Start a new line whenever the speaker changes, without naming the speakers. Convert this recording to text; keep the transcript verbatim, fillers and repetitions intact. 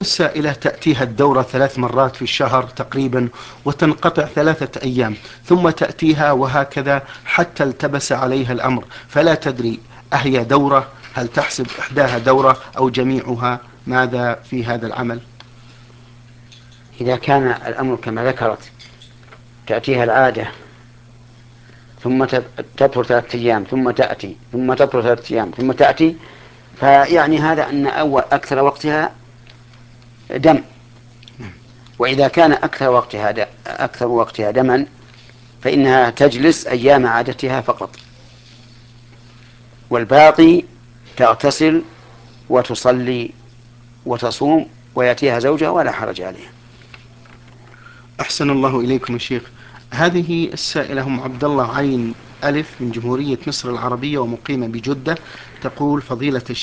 السائلة تأتيها الدورة ثلاث مرات في الشهر تقريبا، وتنقطع ثلاثة أيام، ثم تأتيها وهكذا حتى التبس عليها الأمر، فلا تدري أهي دورة، هل تحسب إحداها دورة أو جميعها، ماذا في هذا العمل؟
إذا كان الأمر كما ذكرت تأتيها العادة ثم تطهر ثلاثة أيام ثم تأتي ثم تطهر ثلاثة أيام ثم تأتي، فيعني هذا أن أول أكثر وقتها دم. وإذا كان أكثر وقتها د... أكثر وقتها دما فإنها تجلس أيام عادتها فقط، والباقي تغتسل وتصلي وتصوم ويأتيها زوجها ولا حرج عليها.
أحسن الله إليكم يا شيخ. هذه السائلة هم عبد الله عين ألف من جمهورية مصر العربية ومقيمة بجدة، تقول: فضيلة الشيخ